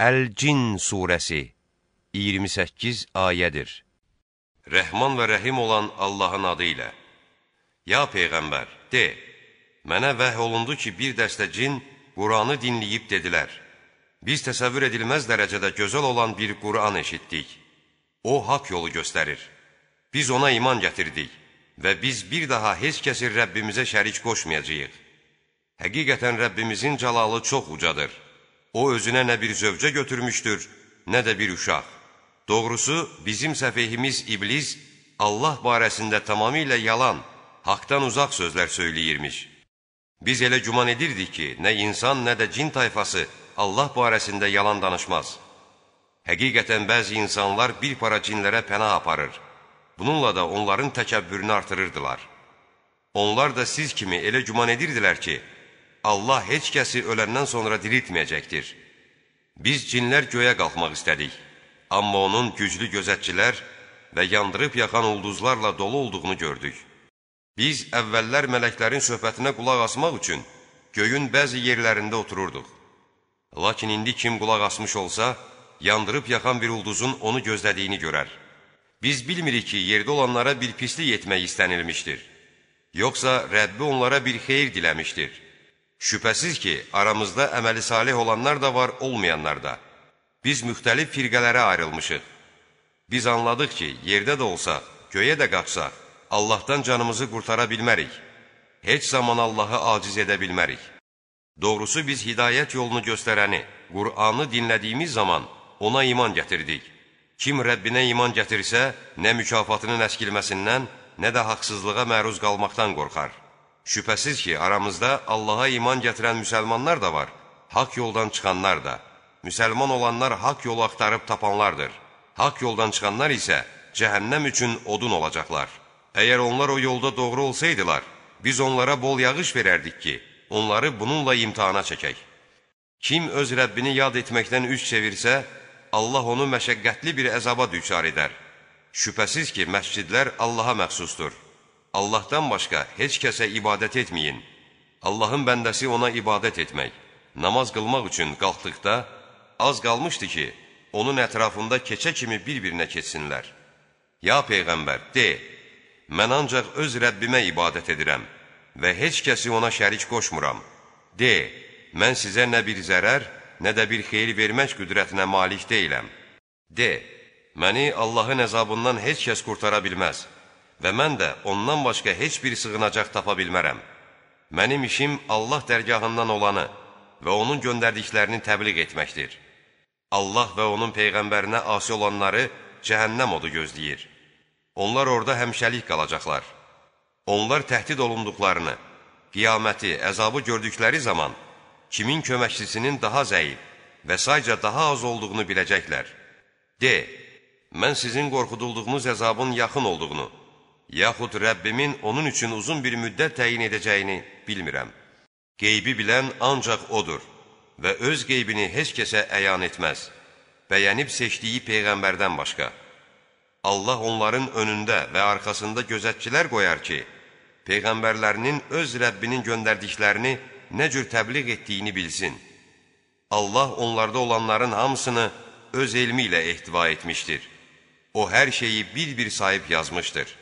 Əl-Cin surəsi 28 ayədir. Rəhman və rəhim olan Allahın adı ilə. Ya Peyğəmbər, de, mənə vəhy olundu ki, bir dəstə cin Quranı dinləyib dedilər. Biz təsəvvür edilməz dərəcədə gözəl olan bir Quran eşitdik. O, haqq yolu göstərir. Biz ona iman gətirdik və biz bir daha heç kəsi Rəbbimizə şərik qoşmayacağıq. Həqiqətən Rəbbimizin cəlalı çox ucadır. O, özünə nə bir zövcə götürmüşdür, nə də bir uşaq. Doğrusu, bizim səfehimiz İblis Allah barəsində tamamilə yalan, haqdan uzaq sözlər söyləyirmiş. Biz elə güman edirdik ki, nə insan, nə də cin tayfası Allah barəsində yalan danışmaz. Həqiqətən bəzi insanlar bir para cinlərə pənah aparır. Bununla da onların təkəbbürünü artırırdılar. Onlar da siz kimi elə güman edirdilər ki, Allah heç kəsi öləndən sonra diriltməyəcəkdir. Biz cinlər göyə qalxmaq istədik. Amma onun güclü gözətçilər və yandırıb yaxan ulduzlarla dolu olduğunu gördük. Biz əvvəllər mələklərin söhbətinə qulaq asmaq üçün göyün bəzi yerlərində otururduq. Lakin indi kim qulaq asmış olsa, yandırıb yaxan bir ulduzun onu gözlədiyini görər. Biz bilmirik ki, yerdə olanlara bir pislik etmək istənilmişdir. Yoxsa Rəbbi onlara bir xeyir diləmişdir. Şübhəsiz ki, aramızda əməli salih olanlar da var, olmayanlar da. Biz müxtəlif firqələrə ayrılmışıq. Biz anladıq ki, yerdə də olsaq, göyə də qalxsaq, Allahdan canımızı qurtara bilmərik. Heç zaman Allahı aciz edə bilmərik. Doğrusu biz hidayət yolunu göstərəni, Qur'anı dinlədiyimiz zaman ona iman gətirdik. Kim Rəbbinə iman gətirsə, nə mükafatının əskilməsindən, nə də haqsızlığa məruz qalmaqdan qorxar. Şübhəsiz ki, aramızda Allaha iman gətirən müsəlmanlar da var, haqq yoldan çıxanlar da. Müsəlman olanlar haqq yolu axtarıb tapanlardır. Haqq yoldan çıxanlar isə cəhənnəm üçün odun olacaqlar. Əgər onlar o yolda doğru olsaydılar, biz onlara bol yağış verərdik ki, onları bununla imtihana çəkək. Kim öz Rəbbini yad etməkdən üz çevirsə, Allah onu məşəqqətli bir əzaba düçar edər. Şübhəsiz ki, məscidlər Allaha məxsusdur. Allahdan başqa heç kəsə ibadət etməyin. Allahın bəndəsi ona ibadət etmək, namaz qılmaq üçün qalxdıqda, az qalmışdı ki, onun ətrafında keçə kimi bir-birinə keçsinlər. Ya Peyğəmbər, de, mən ancaq öz Rəbbimə ibadət edirəm və heç kəsi ona şərik qoşmuram. De, mən sizə nə bir zərər, nə də bir xeyir vermək qüdrətinə malik deyiləm. De, məni Allahın əzabından heç kəs qurtara bilməz və mən də ondan başqa heç bir sığınacaq tapa bilmərəm. Mənim işim Allah dərgahından olanı və onun göndərdiklərini təbliğ etməkdir. Allah və onun Peyğəmbərinə asi olanları cəhənnəm odu gözləyir. Onlar orada həmişəlik qalacaqlar. Onlar təhdid olunduqlarını, qiyaməti, əzabı gördükləri zaman kimin köməkçisinin daha zəif və sayca daha az olduğunu biləcəklər. De, mən sizin qorxudulduğunuz əzabın yaxın olduğunu, yaxud Rəbbimin onun üçün uzun bir müddət təyin edəcəyini bilmirəm. Qeybi bilən ancaq odur və öz qeybini heç kəsə əyan etməz, bəyənib seçdiyi Peyğəmbərdən başqa. Allah onların önündə və arxasında gözətçilər qoyar ki, Peyğəmbərlərinin öz Rəbbinin göndərdiklərini nə cür təbliğ etdiyini bilsin. Allah onlarda olanların hamısını öz elmi ilə ehtiva etmişdir. O hər şeyi bir-bir sayıb yazmışdır.